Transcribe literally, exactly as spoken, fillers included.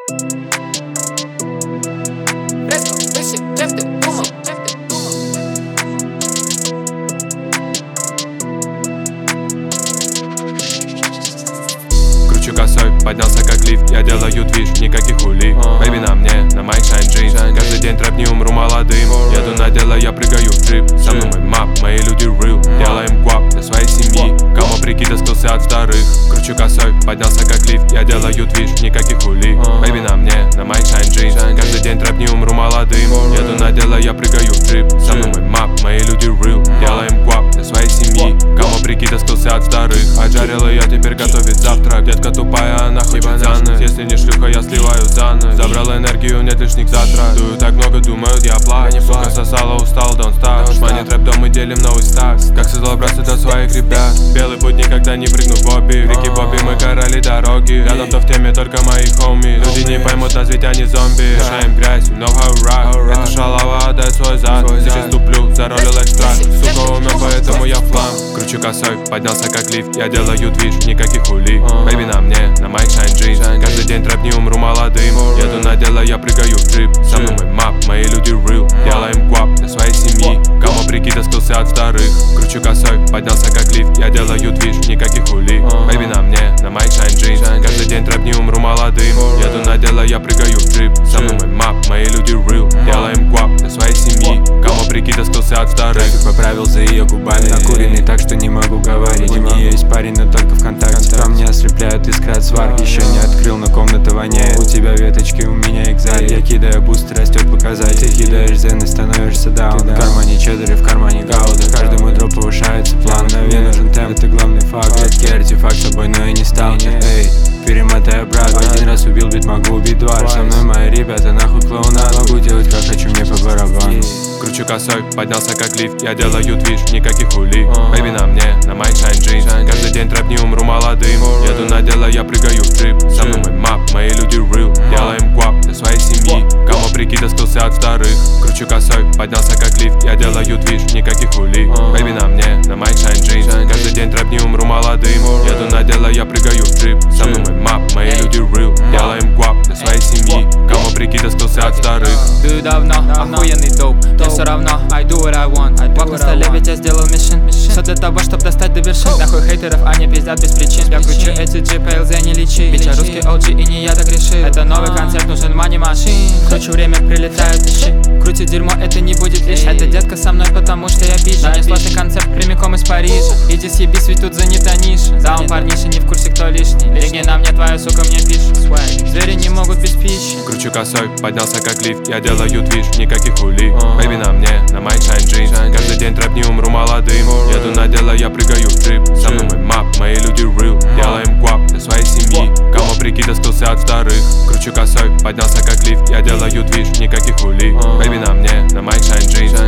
Фреско, выше, чем ты думал, чем ты думал. Кручу косой, поднялся как лифт, я делаю движ, никаких хули. Бэйби на мне, на майк шайн джинс. Каждый день трэп, не умру молодым. Еду на дело, я прыгаю в джип. Со мной мой мап, мои люди real. Делаем гуап для своей семьи. Кому прикид остался от вторых. Кручу косой, поднялся как лифт, я делаю движ, никаких хули. Бэйби на мне, на майк шайн джинс. Каждый день трэп, не умру молодым. Еду на дело, я прыгаю в джип. Со мной мой мап, мои люди real. Делаем гуап для своей семьи. Кому прикид остался от вторых. Отжарил ее, теперь готовит завтрак. Детка тупая, она хочет занос. Если не шлюха, я сливаю занос. Забрал энергию, нет лишних затрат. Дую так много, думают, я плачу. Сука сосала, устал, don't stop. Шмани трэп, дом, мы делим новый стакс. Как создал браться до своих ребят. Белый путь никогда не прыгну в Бобби. В реке Бобби мы короли дороги. Рядом то в теме только мои хоми. Люди не поймут нас, ведь они зомби. Решаем грязь, you know how rock. Это шалава, отдай свой зад. Сейчас туплю, заролил экстракт. Сука умер, поэтому я флам. Кручу косой, поднялся как лифт. Я делаю движ, никаких хули. Бэйби на мне, на майк шайн джинс. Каждый день трэп, не умру молодым. Еду на дело, я прыгаю в джип. Со мной мой мап, мои люди real. Делаем гуап для своей семьи. Кому прикид остался от вторых. Кручу косой, поднялся как лифт. Я делаю движ, никаких хули. Бэйби на мне, на майк шайн джинс. Каждый день трэп, не умру молодым. Еду на дело, я прыгаю в джип. Со мной мой мап, мои люди real. Делаем гуап для своей семьи. Кому прикид остался от вторых. Трафик поправил за ее губами. Накуренный так, что не могу говорить. У нее есть парень, но только ВКонтакте. По мне ослепляют искры от сварки. Еще не открыл, но комната воняет. У тебя веточки, у меня экзаль. Я кидаю буст, растет показатель. Ты кидаешь зен и становишься даун. В кармане чеддер и в кармане гауда. Каждый мой дроп повышается план. Мне нужен темп, это главный факт. Редкий артефакт, с собой, но я не стал. Эй, перемотай обратно. Один раз убил бит, могу убить два. Со мной мои ребята, нахуй клоуна. Могу делать как хочу, мне по барабану. Кручу косой, поднялся как лифт. Я делаю движ, никаких хули. Бэйби на мне, на майк шайн джинс. Каждый день трэп, не умру молодым. Еду на дело, я прыгаю в джип. Со мной мой мап, мои люди real. Делаем гуап для своей семьи. Кому прикид остался от вторых. Кручу косой, поднялся как лифт. Я делаю движ, никаких хули. Бэйби на мне, на майк шайн джинс. Каждый день трэп, не умру молодым. Еду на дело, я прыгаю в джип. Со мной мой мап, мои люди real. Делаем гуап для своей семьи. Кому прикид остался от вторых. Дую давно, охуенный доп. Мне все равно, I do what I want. Вак на столе, ведь я сделал мишен. Все для того, чтоб достать до вершин. Нахуй хейтеров, они пиздят без причин. Я кручу эти джи пи эл зэ, не лечи. Ведь я русский о джи и не я так решил. Это новый концерт, нужен мани машин. Кручу время, прилетают ищи. Крути дерьмо, это не будет лишь. Эта детка со мной, потому что я бичи. Не сложный концерт прямиком из Парижа. Иди съебись, ведь тут занята ниша. Заум парниша, не в курсе, кто лишний. Легни на мне, твоя сука мне пишет. Звери не могут без пищи. Кручу косой, поднялся как лифт. Я делаю движ, никаких хули. Бэйби на мне, на майк шайн джинс. Каждый день трэп, не умру молодым. Еду на дело, я прыгаю в джип. Со мной мой мап, мои люди real. Делаем гуап для своей семьи. Кому прикид остался от вторых. Кручу косой, поднялся как лифт. Я делаю движ, никаких хули. Бэйби на мне, на майк шайн джинс.